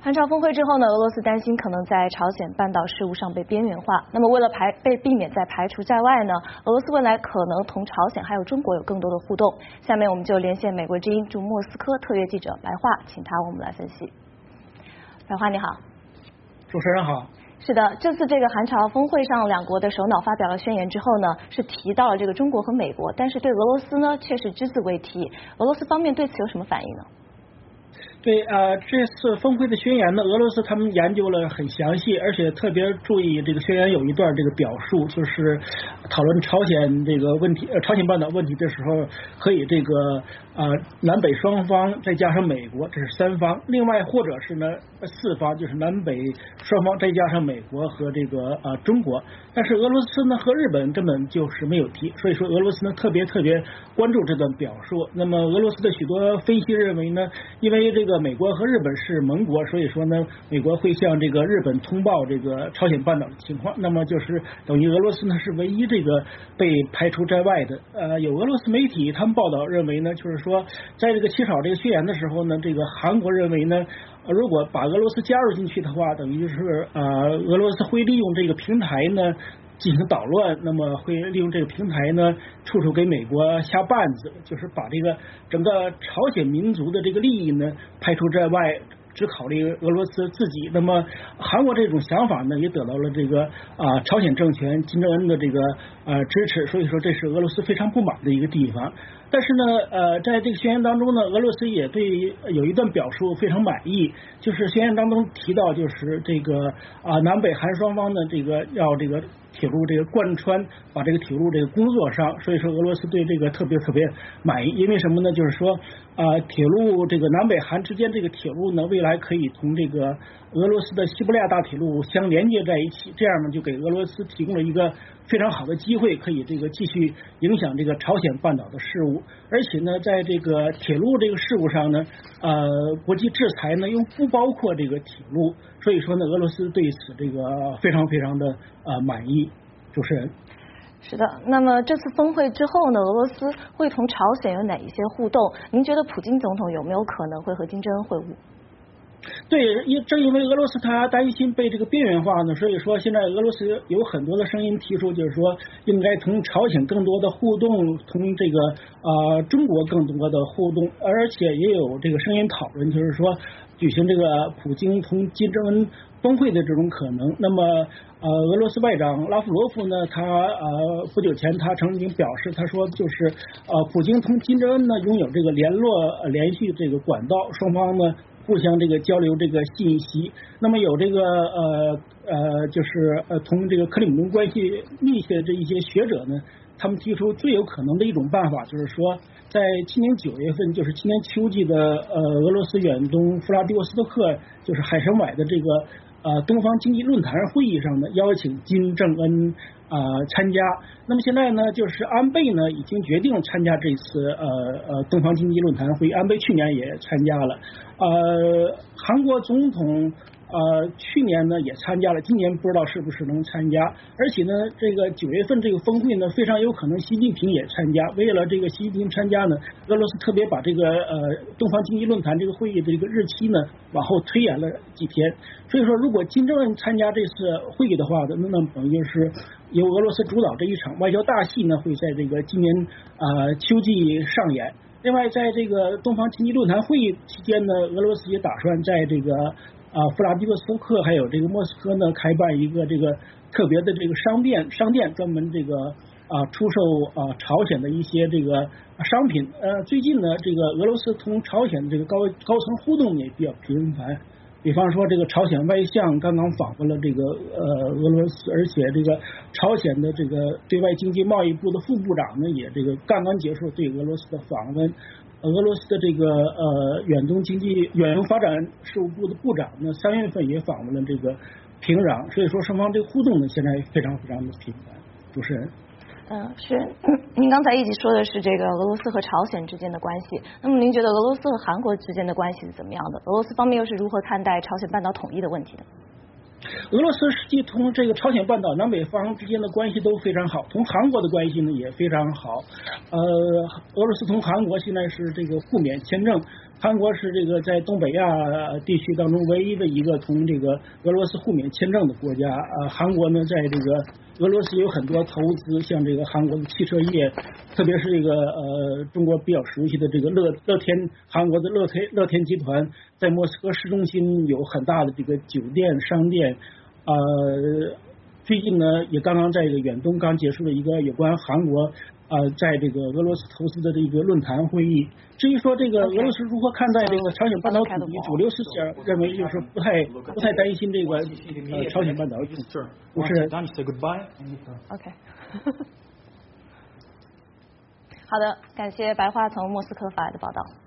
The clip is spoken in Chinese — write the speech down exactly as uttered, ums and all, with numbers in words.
韩朝峰会之后呢，俄罗斯担心可能在朝鲜半岛事务上被边缘化。那么为了排被避免在排除在外呢，俄罗斯未来可能同朝鲜还有中国有更多的互动。下面我们就连线美国之音驻莫斯科特约记者白桦，请他为我们来分析。白桦你好。 主持人好。 是的，这次这个韩朝峰会上，两国的首脑发表了宣言之后呢，是提到了这个中国和美国，但是对俄罗斯呢却是只字未提。俄罗斯方面对此有什么反应呢？ 对，呃，这次峰会的宣言呢，俄罗斯他们研究了很详细，而且特别注意这个宣言有一段这个表述，就是讨论朝鲜这个问题，呃，朝鲜半岛问题的时候，可以这个呃南北双方再加上美国，这是三方，另外或者是呢四方，就是南北双方再加上美国和这个呃中国，但是俄罗斯呢和日本根本就是没有提，所以说俄罗斯呢特别特别关注这段表述。那么俄罗斯的许多分析认为呢，因为这个美国和日本是盟国，所以说呢，美国会向这个日本通报这个朝鲜半岛的情况，那么就是等于俄罗斯呢是唯一这个被排除在外的。呃，有俄罗斯媒体他们报道认为呢，就是说在这个起草这个宣言的时候呢，这个韩国认为呢，呃、如果把俄罗斯加入进去的话，等于就是呃俄罗斯会利用这个平台呢进行捣乱，那么会利用这个平台呢，处处给美国下绊子，就是把这个整个朝鲜民族的这个利益呢排除在外，只考虑俄罗斯自己。那么韩国这种想法呢，也得到了这个啊、呃、朝鲜政权金正恩的这个呃支持，所以说这是俄罗斯非常不满的一个地方。但是呢，呃，在这个宣言当中呢，俄罗斯也对有一段表述非常满意，就是宣言当中提到，就是这个啊、呃、南北韩双方呢，这个要这个铁路这个贯穿，把这个铁路这个工作上，所以说俄罗斯对这个特别特别满意。因为什么呢？就是说啊、呃，铁路这个南北韩之间这个铁路呢，未来可以同这个俄罗斯的西伯利亚大铁路相连接在一起，这样呢就给俄罗斯提供了一个非常好的机会，可以这个继续影响这个朝鲜半岛的事务。而且呢，在这个铁路这个事务上呢，呃，国际制裁呢又不包括这个铁路，所以说呢，俄罗斯对此这个非常非常的呃满意。主持人。 是的，那么这次峰会之后呢，俄罗斯会同朝鲜有哪一些互动？您觉得普京总统有没有可能会和金正恩会晤？ 对，因正因为俄罗斯他担心被这个边缘化呢，所以说现在俄罗斯有很多的声音提出，就是说应该同朝鲜更多的互动，同这个呃中国更多的互动，而且也有这个声音讨论，就是说举行这个普京同金正恩峰会的这种可能。那么呃，俄罗斯外长拉夫罗夫呢，他呃不久前他曾经表示，他说就是呃普京同金正恩呢拥有这个联络、呃、连续这个管道，双方呢互相这个交流这个信息。那么有这个呃呃就是呃同这个克里姆林关系密切的这一些学者呢，他们提出最有可能的一种办法，就是说在今年九月份，就是今年秋季的呃俄罗斯远东弗拉迪沃斯托克，就是海参崴的这个呃东方经济论坛会议上呢，邀请金正恩啊、呃、参加。那么现在呢，就是安倍呢已经决定参加这次呃呃东方经济论坛会议，安倍去年也参加了。呃，韩国总统呃去年呢也参加了，今年不知道是不是能参加。而且呢，这个九月份这个峰会呢，非常有可能习近平也参加。为了这个习近平参加呢，俄罗斯特别把这个呃东方经济论坛这个会议的这个日期呢往后推延了几天。所以说，如果金正恩参加这次会议的话，那么等于是由俄罗斯主导这一场外交大戏呢，会在这个今年呃秋季上演。另外，在这个东方经济论坛会议期间呢，俄罗斯也打算在这个啊弗拉迪沃斯托克还有这个莫斯科呢开办一个这个特别的这个商店，商店专门这个啊出售啊朝鲜的一些这个商品。呃，最近呢，这个俄罗斯同朝鲜这个高高层互动也比较频繁。比方说，这个朝鲜外相刚刚访问了这个呃俄罗斯，而且这个朝鲜的这个对外经济贸易部的副部长呢，也这个刚刚结束对俄罗斯的访问。俄罗斯的这个呃远东经济远东发展事务部的部长呢，三月份也访问了这个平壤，所以说双方这个互动呢，现在非常非常的频繁。主持人。 嗯，是。您刚才一直说的是这个俄罗斯和朝鲜之间的关系，那么您觉得俄罗斯和韩国之间的关系是怎么样的？俄罗斯方面又是如何看待朝鲜半岛统一的问题的？ 俄罗斯实际同这个朝鲜半岛南北方之间的关系都非常好，同韩国的关系呢也非常好。呃，俄罗斯同韩国现在是这个互免签证， 韩国是这个在东北亚地区当中唯一的一个同这个俄罗斯互免签证的国家。呃，韩国呢，在这个俄罗斯有很多投资，像这个韩国的汽车业，特别是这个呃中国比较熟悉的这个乐乐天，韩国的乐天乐天集团在莫斯科市中心有很大的这个酒店、商店。呃，最近呢，也刚刚在这个远东刚结束了一个有关韩国。呃，在这个俄罗斯投资的这个论坛会议，至于说这个俄罗斯如何看待这个朝鲜半岛主义，主流思想认为就是不太不太担心这个呃朝鲜半岛主义。不是。 OK 好的，感谢白桦从莫斯科发来的报道。